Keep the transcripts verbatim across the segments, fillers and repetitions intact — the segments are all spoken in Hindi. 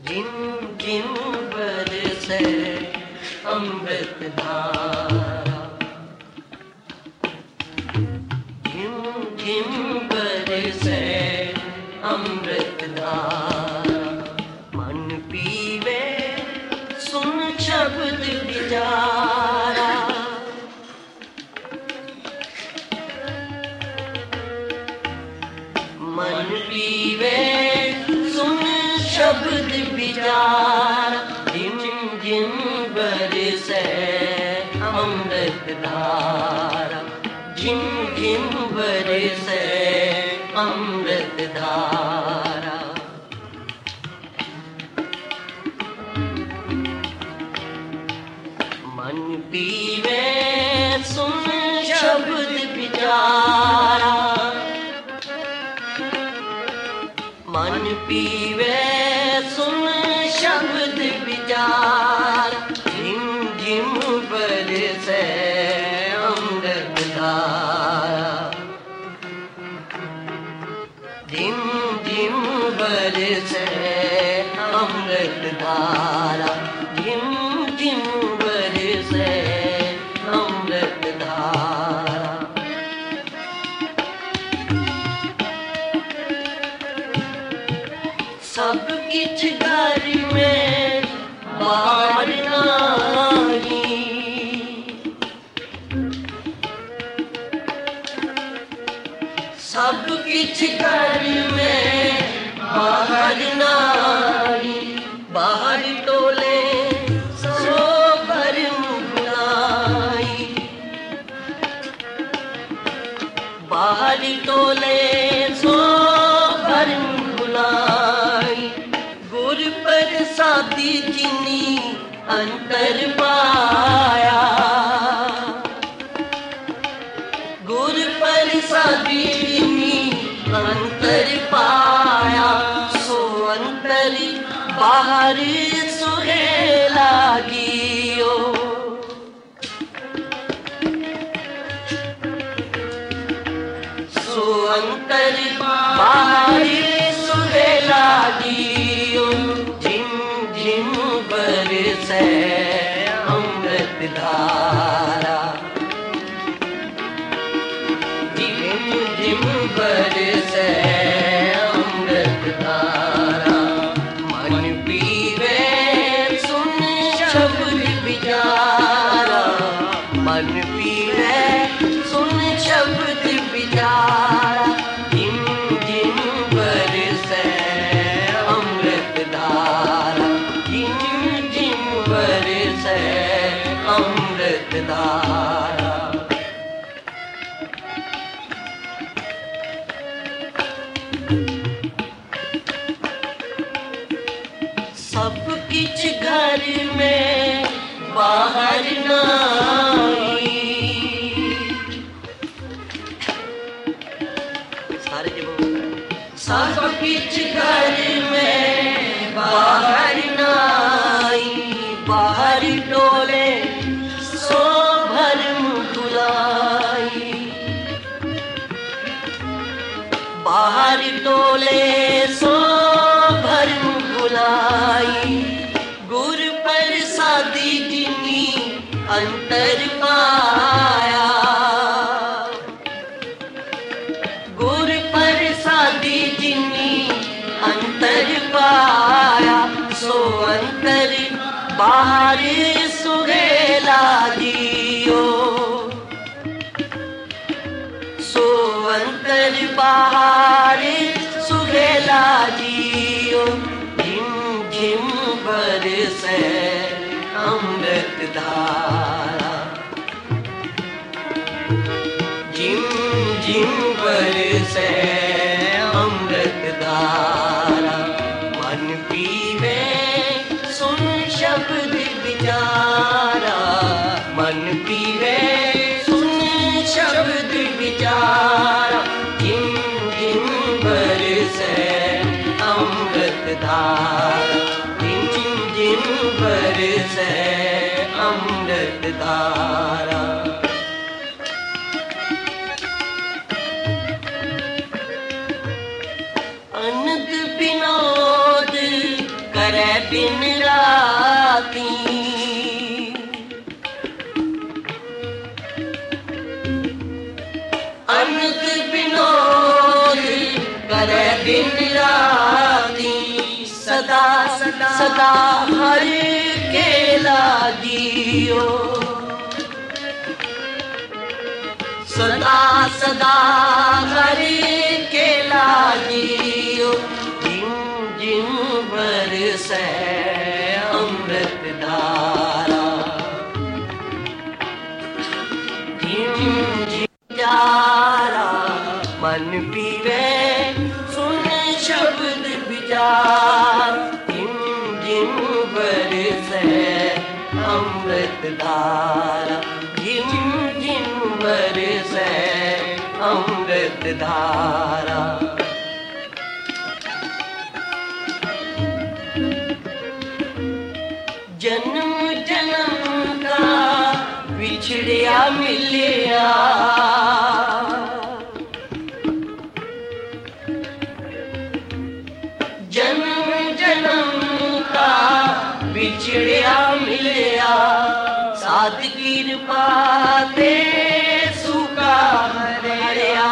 जिन जिन बरसे अमृत धारा, झिम झिम बरसे अमृत धारा। मन पीवे सुन शब्द बिचारा, मन पीवे सुन शब्द बिचारा। झिम झिम बरसे अमृत धारा, झिम झिम बरसे अमृत धारा। मन पीवे सुन शब्द बिचारा, मन पीवे सुन शब्द बिचारा। झिम झिम बरसे अमृत धारा, झिम झिम बरसे अमृत धारा, झिम झिम बरसे अमृत धारा। सब किछ घर में बाहर नाही, सब किछ घर में बाहर नाही। बाहर टोले सो भरम बुलाई, बाहर टोले सो भरम बुलाई। गुर प्रसादी जिनी अंतर पाया, गुर प्रसादी जिनी अंतर पाया। सो अंतर बाहर सुहेला गियो, सो अंतर बाहर सुहेला गियो। झिम झिम बरसे अमृत धारा, झिम झिम बरसे अमृत धारा। मन पीवे सुन शब्द बिचारा, मन पीवे सुन शब्द बिचारा। झिम झिम बरसे अमृत धारा, झिम झिम बरसे अमृत धारा। सब किछ घर में बाहर नाही, सारे जब सब किछ घर में बाहर नाही। बाहर टोले सो भरम बुलाई, बाहर टोले सो भरम बुलाई। गुर प्रसादी जिनी अंतर पाया, गुर प्रसादी जिनी अंतर पाया। सो अंतर बाहर सुहेला दियो, सो अंतर बाहर सुहेला दियो। झिम झिम बरसे अमृत धारा, झिम झिम बरसे अमृत धारा। मन पीवे सुन शब्द बिचारा, मन पीवे सुन शब्द बिचारा। झिम झिम बरसे अमृत धारा, झिम झिम बरसे अमृत धारा। अनंत विनोद करे दिन राती। अनंत विनोद करे दिन राती, सदा सदा सदा हर केला जियो, सदा सदा हर केला जियो। जिन जिन बरसे अमृत धारा, जिन जिन जारा मन पीवे सुन शब्द विचार। जिन जिन बरसे अमृत धारा, जिन जिन बरसे अमृत धारा। जन्म जन्म का बिछड़िया मिलिया, जन्म जन्म का बिछड़िया मिलिया। साध कृपा ते सुखा हरिया,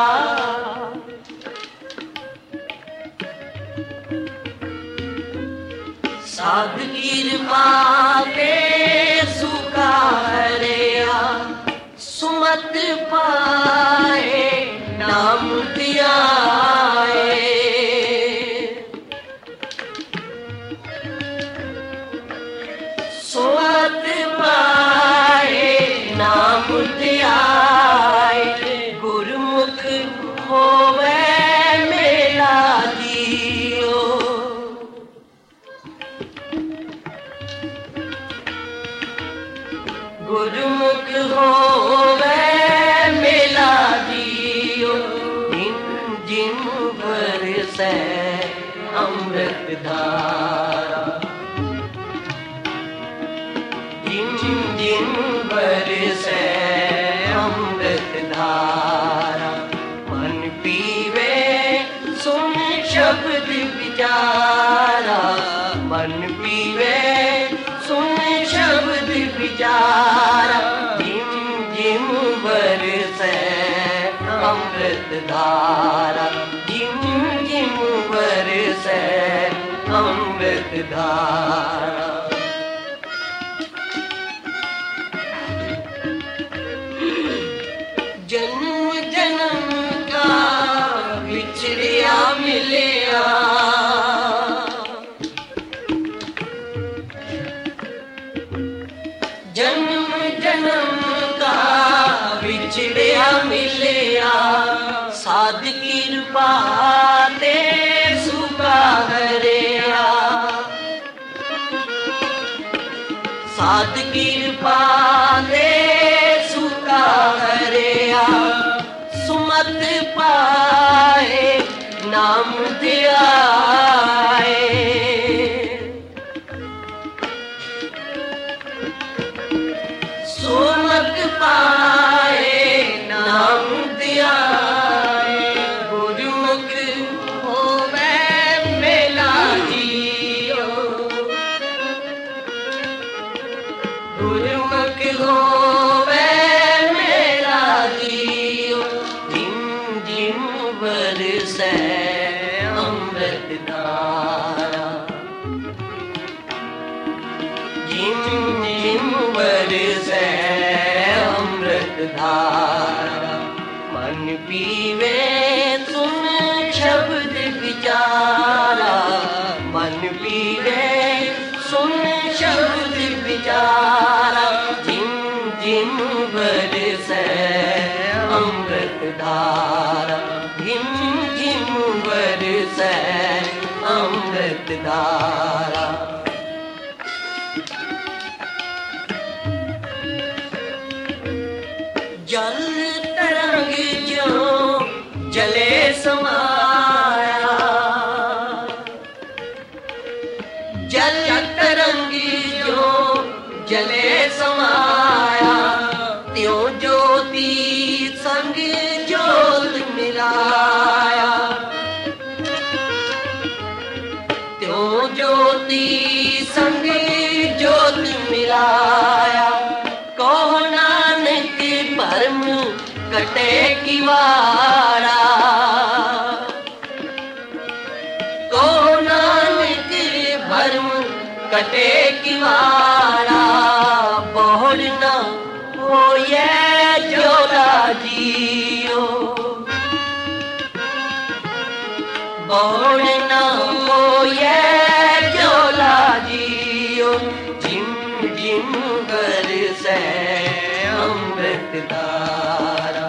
साध कृपा ते सुखा हरिया। सुमत पाए नाम दिया, सुमत पाए नाम दिया। गुरुमुख होवे मेरा जियो, गुरुमुख होवे मेला जियो। जिन जिन बरसे अमृत धारा, जिन जिन बरसे अमृत धारा। मन पीवे सुन शब्द विचारा, मन पीवे सुन शब्द विचारा। जिम जिम बरसे अमृत धारा, जिम जिम बरसे अमृत धारा। जन्म जन्म का बिछड़िया मिलिया, जन्म जन्म का बिछड़िया मिलिया। साध कृपा ते सुखा हरिया, साध कृपा ते सुखा हरिया। सुमत पाए नाम दिया, सुमत पाए नाम दिया। गुरुमुख होवे मेला जियो, गुरुमुख होवे मेला जियो। जिन जिन बरसे अमृत धारा, जिन जिन बरसे अमृत धारा। मन पीवे सुन शब्द विचारा, मन पीवे सुन शब्द विचारा। जिन जिन बरसे अमृत धारा, जिन जिन बरसे अमृत धारा। जल तरंग जो जले समाया, जल तरंग जो जले समाया। त्यों ज्योति संग ज्योत मिलाया, त्यों ज्योति संग ज्योत मिलाया, कहो नानक भरम कटे किवारा, कहो नानक भरम कटे किवारा, बोल न होए जोला जियो, बोल न होए जोला जियो, जिम जिम बरसे अमृत धारा,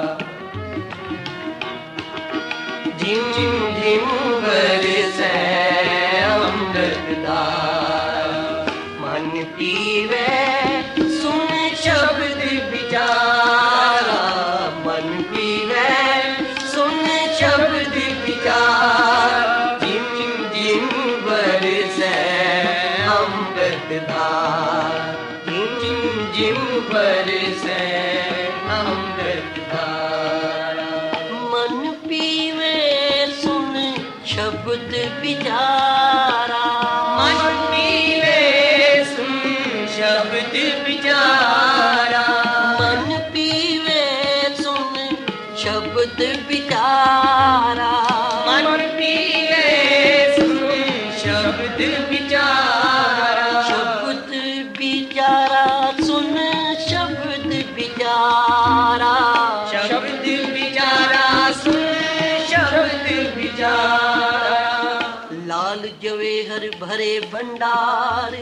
जिम जिम बरसे अमृत धारा, मन पीवे सुन शब्द विचारा, मन पीवे सुन शब्द विचारा, जिम जिम बरसे अमृत धारा, जिम जिम बरसे अमृत धारा, मन पीवे सुन शब्द विचारा, मन पीवे सुन शब्द विचारा, मन पीवे सुन शब्द विचारा, मन पीवे सुन शब्द विचारा, शब्द विचारा सुन शब्द विचारा, शब्द विचारा सुन शब्द विचारा, लाल जवेहर भरे भंडार,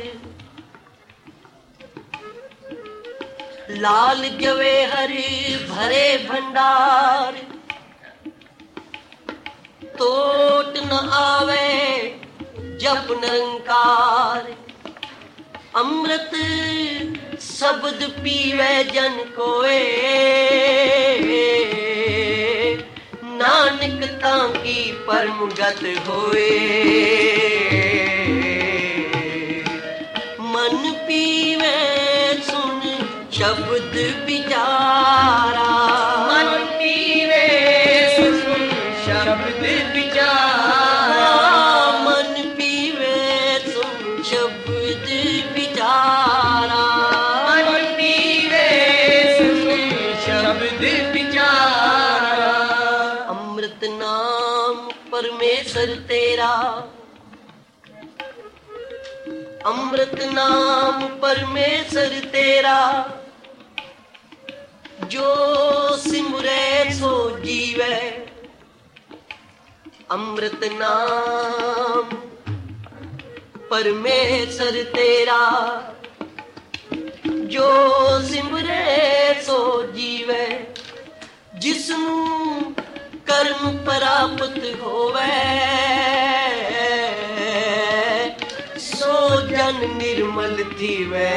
लाल जवेहर भरे भंडार, टोट न आवे जप निरंकार, अमृत शब्द पीवे जन कोए, नानक तांकी परम गत होए, मन पीवे सुन शब्द विचारा, मन पीवे सुन शब्द विचारा, मन पीवे सुन शब्द विचारा, मन पीवे सुन शब्द विचारा, अमृत नाम परमेश्वर तेरा, अमृत नाम परमेश्वर तेरा, जो सिमरे सो जीवे, अमृत नाम परमेश्वर तेरा, जो सिमरे सो जीवे, जिसनु कर्म प्राप्त होवे, सो जन निर्मल थीवे,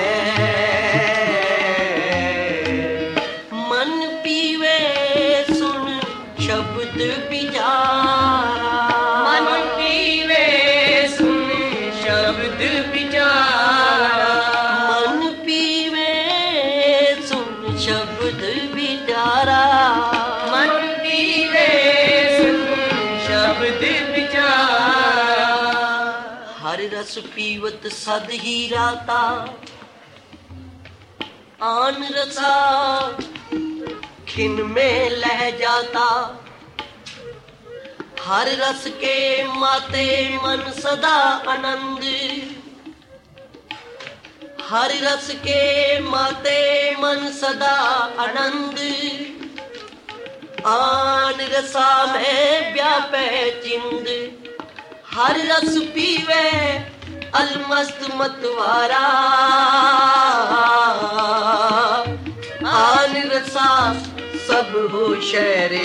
मन पीवे सुन शब्द विचारा, मन पीवे सुन शब्द विचारा, मन पीवे सुन शब्द विचारा, मन पीवे सुन शब्द विचारा, हर रस पीवत सद ही राता, आन रसा खिन में लह जाता, हर रस के माते मन सदा आनंद, हर रस के माते मन सदा आनंद, आन रसा में व्यापे चिंद, हर रस पीवे अलमस्त मतवारा, आन रसा सब हो शहरे,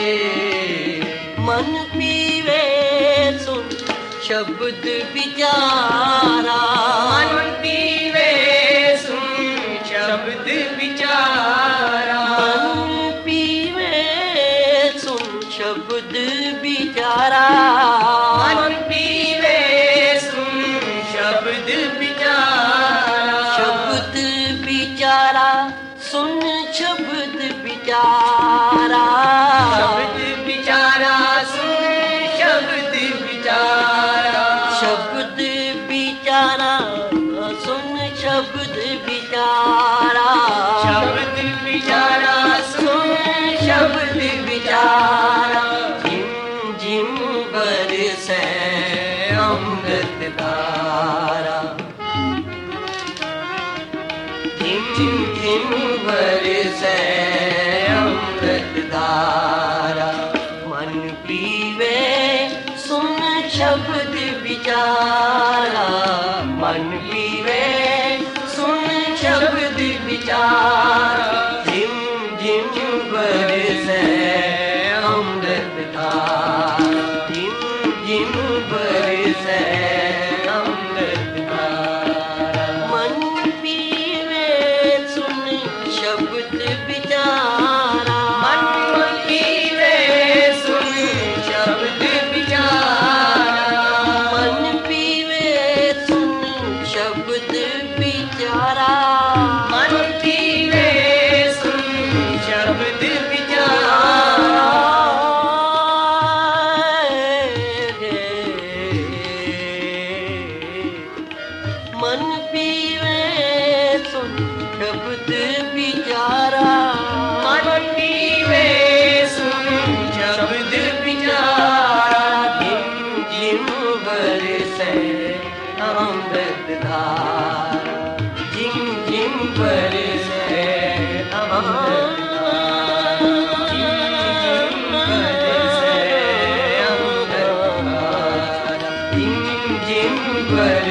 मन पीवे सुन शब्द विचारा, मन पीवे सुन शब्द विचारा, मन पीवे सुन शब्द विचारा, मन पीवे सुन शब्द विचारा, शब्द विचारा सुन शब्द विचारा, शब्द विचारा सुन शब्द विचारा, शब्द प्यारा सुन शब्द बिचारा, शब्द बिचारा सुन शब्द बिचारा, झिम झिम बरसे अमृत धारा, झिम झिम बरसे अमृत धारा। मन पीवे सुन शब्द बिचारा, मन पीवे सुन शब्द बिचारा, झिम झिम बरसे अमृत धारा, झिम झिम बरसे अमृत धारा। मन पीवे सुन शब्द बिचारा, मन पीवे सुन शब्द बिचारा, मन पीवे सुन शब्द बिचारा, मन पीवे सुन शब्द बिचारा। मन पीवे सुन शब्द बिचारा, मन पीवे सुन शब्द बिचारा, झिम झिम बरसे अमृत धारा, झिम झिम बरसे अमृत धारा, झिम बरसे अमृत धारा, झिम झिम बरसे